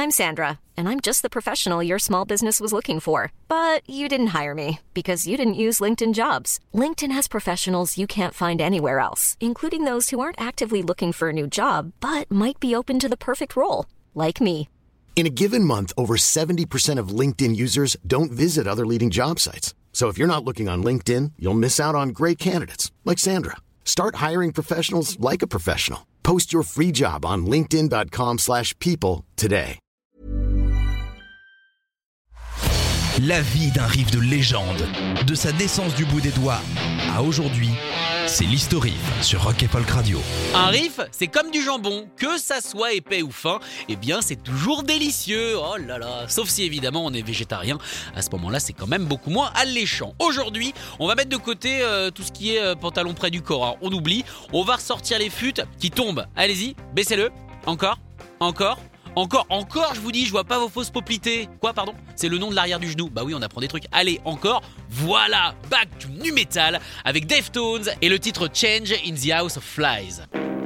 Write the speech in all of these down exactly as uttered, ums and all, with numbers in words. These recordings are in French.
I'm Sandra, and I'm just the professional your small business was looking for. But you didn't hire me because you didn't use LinkedIn Jobs. LinkedIn has professionals you can't find anywhere else, including those who aren't actively looking for a new job, but might be open to the perfect role, like me. In a given month, over seventy percent of LinkedIn users don't visit other leading job sites. So if you're not looking on LinkedIn, you'll miss out on great candidates like Sandra. Start hiring professionals like a professional. Post your free job on linkedin.com slash people today. La vie d'un riff de légende, de sa naissance du bout des doigts à aujourd'hui, c'est l'Histo-Riff sur Rock et Folk Radio. Un riff, c'est comme du jambon, que ça soit épais ou fin, eh bien c'est toujours délicieux, oh là là, sauf si évidemment on est végétarien, à ce moment-là c'est quand même beaucoup moins alléchant. Aujourd'hui, on va mettre de côté euh, tout ce qui est euh, pantalon près du corps, hein. On oublie, on va ressortir les fûts qui tombent, allez-y, baissez-le, encore, encore, Encore, encore, je vous dis, je vois pas vos fausses poplités. Quoi, pardon ? C'est le nom de l'arrière du genou. Bah oui, on apprend des trucs. Allez, encore. Voilà, back to nu metal avec Deftones et le titre Change in the House of Flies.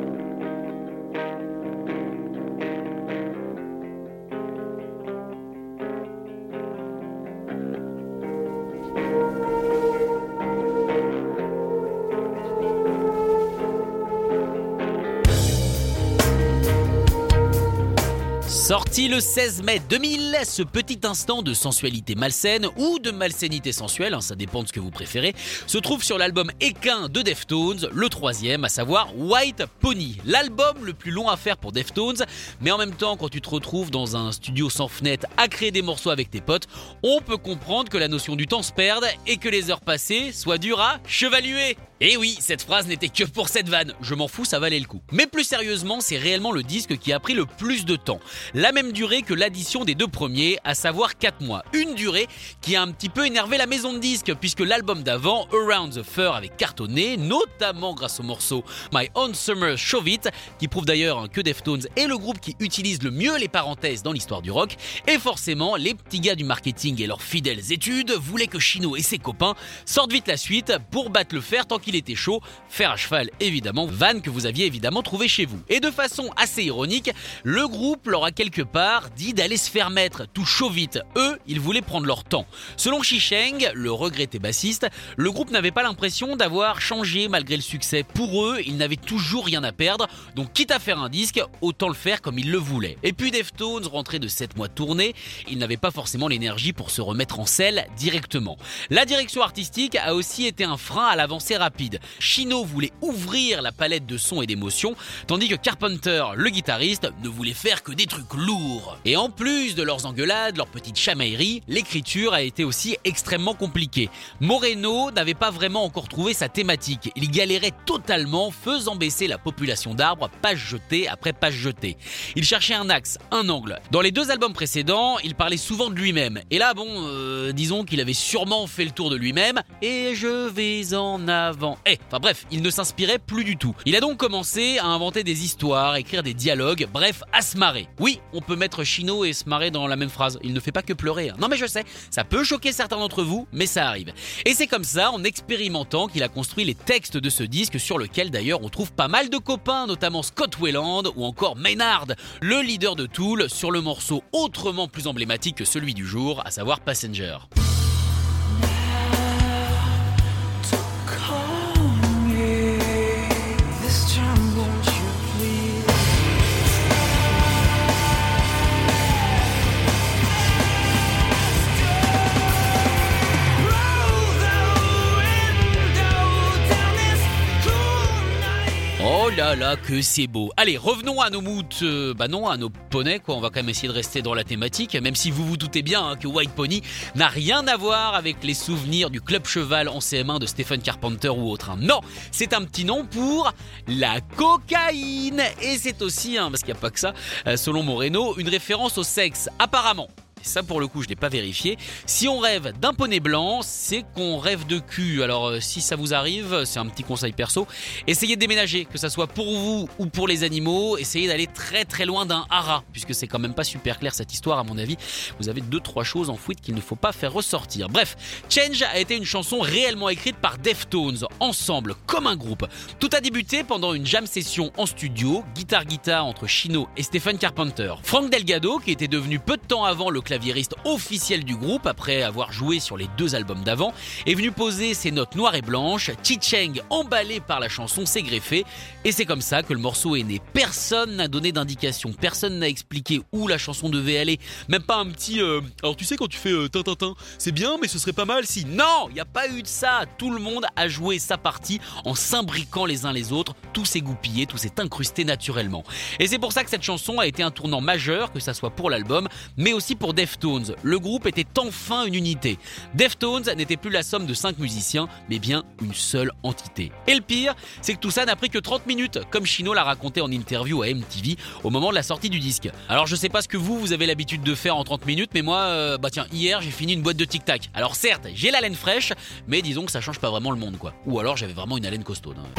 Sorti le seize mai deux mille, ce petit instant de sensualité malsaine ou de malsainité sensuelle, hein, ça dépend de ce que vous préférez, se trouve sur l'album équin de Deftones, le troisième, à savoir White Pony. L'album le plus long à faire pour Deftones, mais en même temps, quand tu te retrouves dans un studio sans fenêtre à créer des morceaux avec tes potes, on peut comprendre que la notion du temps se perde et que les heures passées soient dures à chevaluer. Et oui, cette phrase n'était que pour cette vanne, je m'en fous, ça valait le coup. Mais plus sérieusement, c'est réellement le disque qui a pris le plus de temps. La même durée que l'addition des deux premiers, à savoir quatre mois. Une durée qui a un petit peu énervé la maison de disques, puisque l'album d'avant, Around the Fur, avait cartonné, notamment grâce au morceau My Own Summer Shove It, qui prouve d'ailleurs que Deftones est le groupe qui utilise le mieux les parenthèses dans l'histoire du rock. Et forcément, les petits gars du marketing et leurs fidèles études voulaient que Chino et ses copains sortent vite la suite pour battre le fer tant qu'il était chaud, fer à cheval évidemment, vanne que vous aviez évidemment trouvé chez vous. Et de façon assez ironique, le groupe leur a quelque part dit d'aller se faire mettre tout chaud vite. Eux, ils voulaient prendre leur temps. Selon Shisheng, le regretté bassiste, le groupe n'avait pas l'impression d'avoir changé malgré le succès. Pour eux, ils n'avaient toujours rien à perdre, donc quitte à faire un disque, autant le faire comme ils le voulaient. Et puis Deftones, rentrés de sept mois de tournée, ils n'avaient pas forcément l'énergie pour se remettre en selle directement. La direction artistique a aussi été un frein à l'avancée rapide. Chino voulait ouvrir la palette de sons et d'émotions, tandis que Carpenter, le guitariste, ne voulait faire que des trucs lourds. Et en plus de leurs engueulades, leurs petites chamailleries, l'écriture a été aussi extrêmement compliquée. Moreno n'avait pas vraiment encore trouvé sa thématique. Il galérait totalement, faisant baisser la population d'arbres, page jetée après page jetée. Il cherchait un axe, un angle. Dans les deux albums précédents, il parlait souvent de lui-même. Et là, bon, euh, disons qu'il avait sûrement fait le tour de lui-même. Et je vais en avant. Eh, enfin bref, il ne s'inspirait plus du tout. Il a donc commencé à inventer des histoires, écrire des dialogues, bref, à se marrer. Oui, on peut mettre Chino et se marrer dans la même phrase. Il ne fait pas que pleurer. Hein. Non mais je sais, ça peut choquer certains d'entre vous, mais ça arrive. Et c'est comme ça, en expérimentant, qu'il a construit les textes de ce disque, sur lequel d'ailleurs on trouve pas mal de copains, notamment Scott Weiland ou encore Maynard, le leader de Tool, sur le morceau autrement plus emblématique que celui du jour, à savoir Passenger. Oh là là, que c'est beau. Allez, revenons à nos moutes, euh, bah non, à nos poneys, quoi. On va quand même essayer de rester dans la thématique, même si vous vous doutez bien hein, que White Pony n'a rien à voir avec les souvenirs du Club Cheval en C M un de Stephen Carpenter ou autre. Hein. Non, c'est un petit nom pour la cocaïne. Et c'est aussi, hein, parce qu'il n'y a pas que ça, euh, selon Moreno, une référence au sexe, apparemment. ça pour le coup je l'ai pas vérifié, si on rêve d'un poney blanc, c'est qu'on rêve de cul. Alors euh, si ça vous arrive, c'est un petit conseil perso, essayez de déménager, que ça soit pour vous ou pour les animaux, essayez d'aller très très loin d'un haras, puisque c'est quand même pas super clair cette histoire à mon avis. Vous avez deux trois choses enfouies qu'il ne faut pas faire ressortir. Bref, Change a été une chanson réellement écrite par Deftones, ensemble, comme un groupe. Tout a débuté pendant une jam session en studio, guitare-guitare entre Chino et Stephen Carpenter. Frank Delgado, qui était devenu peu de temps avant le claviériste officiel du groupe, après avoir joué sur les deux albums d'avant, est venu poser ses notes noires et blanches. Chi-Cheng, emballé par la chanson, s'est greffé, et c'est comme ça que le morceau est né. Personne n'a donné d'indication, personne n'a expliqué où la chanson devait aller, même pas un petit euh, alors tu sais quand tu fais euh, tin tin tin, c'est bien mais ce serait pas mal si... Non, il n'y a pas eu de ça, tout le monde a joué sa partie en s'imbriquant les uns les autres, tout s'est goupillé, tout s'est incrusté naturellement. Et c'est pour ça que cette chanson a été un tournant majeur, que ça soit pour l'album, mais aussi pour Deftones. Le groupe était enfin une unité. Deftones n'était plus la somme de cinq musiciens, mais bien une seule entité. Et le pire, c'est que tout ça n'a pris que trente minutes, comme Chino l'a raconté en interview à M T V au moment de la sortie du disque. Alors je sais pas ce que vous, vous avez l'habitude de faire en trente minutes, mais moi, euh, bah tiens, hier j'ai fini une boîte de Tic Tac. Alors certes, j'ai la laine fraîche, mais disons que ça change pas vraiment le monde quoi. Ou alors j'avais vraiment une haleine costaude. Hein.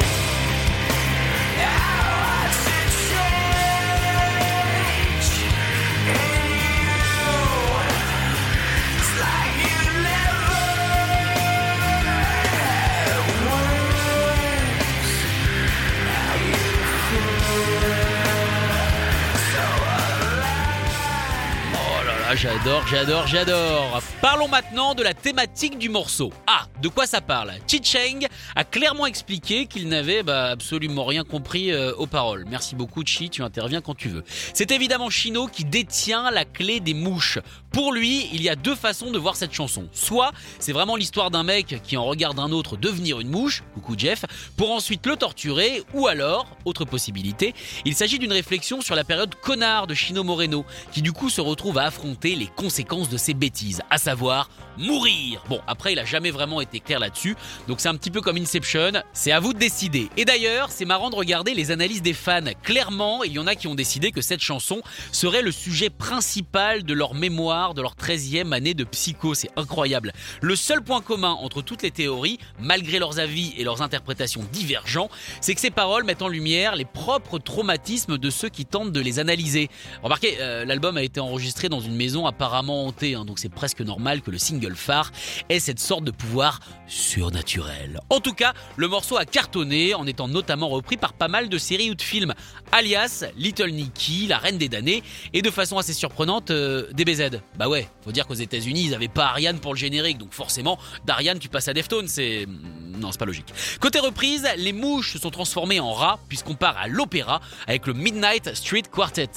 Ah, j'adore, j'adore, j'adore. Parlons maintenant de la thématique du morceau. Ah, de quoi ça parle ? Chi-Cheng a clairement expliqué qu'il n'avait bah, absolument rien compris euh, aux paroles. Merci beaucoup Chi, tu interviens quand tu veux. C'est évidemment Chino qui détient la clé des mouches. Pour lui, il y a deux façons de voir cette chanson. Soit c'est vraiment l'histoire d'un mec qui en regarde un autre devenir une mouche, coucou Jeff, pour ensuite le torturer, ou alors, autre possibilité, il s'agit d'une réflexion sur la période connard de Chino Moreno, qui du coup se retrouve à affronter les conséquences de ses bêtises, à savoir mourir. Bon, après il a jamais vraiment été clair là-dessus, donc c'est un petit peu comme Inception, c'est à vous de décider. Et d'ailleurs, c'est marrant de regarder les analyses des fans. Clairement, il y en a qui ont décidé que cette chanson serait le sujet principal de leur mémoire, de leur treizième année de psycho, c'est incroyable. Le seul point commun entre toutes les théories, malgré leurs avis et leurs interprétations divergents, c'est que ces paroles mettent en lumière les propres traumatismes de ceux qui tentent de les analyser. Remarquez, euh, l'album a été enregistré dans une maison apparemment hantée, hein, donc c'est presque normal que le single phare ait cette sorte de pouvoir surnaturel. En tout cas, le morceau a cartonné en étant notamment repris par pas mal de séries ou de films, alias Little Nicky, La Reine des damnés, et de façon assez surprenante, euh, D B Z. Bah ouais, faut dire qu'aux États-Unis ils avaient pas Ariane pour le générique, donc forcément d'Ariane tu passes à Deftones, c'est... non, c'est pas logique. Côté reprise, les mouches se sont transformées en rats puisqu'on part à l'opéra avec le Midnight Street Quartet.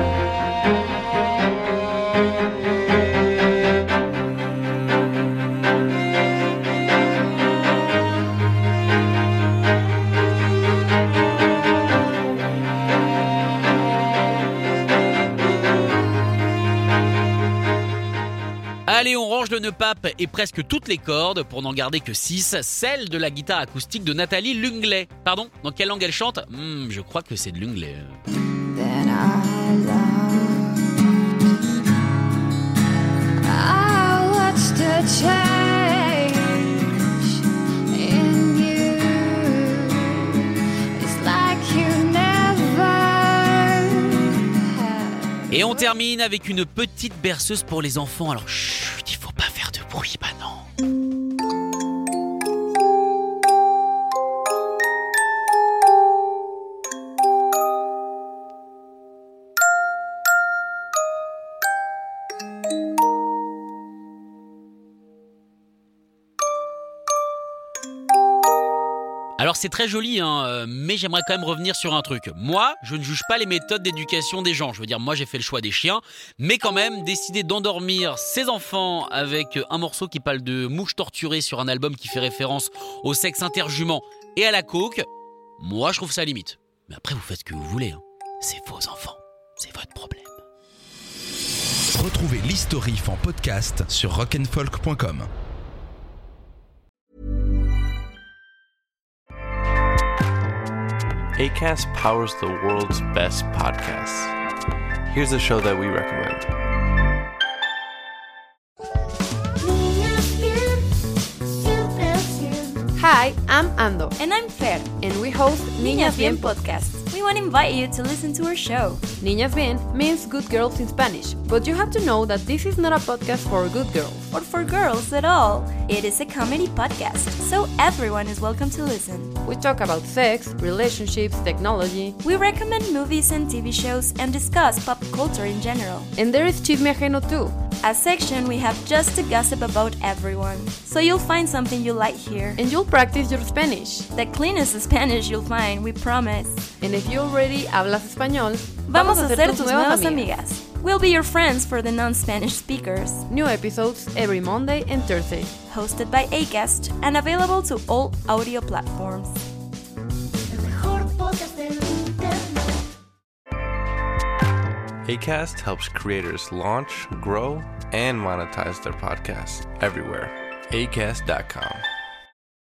Allez, on range le nœud pape et presque toutes les cordes pour n'en garder que six, celle de la guitare acoustique de Nathalie Lunglet. Pardon, dans quelle langue elle chante ? hmm, Je crois que c'est de l'Unglais. Then I loved, I watched her change in you. It's like you never had. Et on termine avec une petite berceuse pour les enfants. Alors chut, il faut pas faire de bruit, bah non. Alors c'est très joli, hein, mais j'aimerais quand même revenir sur un truc. Moi, je ne juge pas les méthodes d'éducation des gens. Je veux dire, moi j'ai fait le choix des chiens, mais quand même, décider d'endormir ses enfants avec un morceau qui parle de mouches torturées sur un album qui fait référence au sexe interjument et à la coke, moi je trouve ça limite. Mais après vous faites ce que vous voulez, hein. C'est vos enfants, c'est votre problème. Retrouvez l'Historif en podcast sur rock and folk point com. Acast powers the world's best podcasts. Here's a show that we recommend. I'm Ando. And I'm Fer. And we host Niñas Bien Podcast. We want to invite you to listen to our show. Niñas Bien means good girls in Spanish, but you have to know that this is not a podcast for good girls. Or for girls at all. It is a comedy podcast, so everyone is welcome to listen. We talk about sex, relationships, technology. We recommend movies and T V shows and discuss pop culture in general. And there is Chisme Ajeno too. A section we have just to gossip about everyone. So you'll find something you like here. And you'll practice your Spanish. The cleanest Spanish you'll find, we promise. And if you already hablas español, vamos a ser tus nuevas amigas. We'll be your friends for the non-Spanish speakers. New episodes every Monday and Thursday. Hosted by Acast and available to all audio platforms. Acast helps creators launch, grow, and monetize their podcasts everywhere. Acast dot com.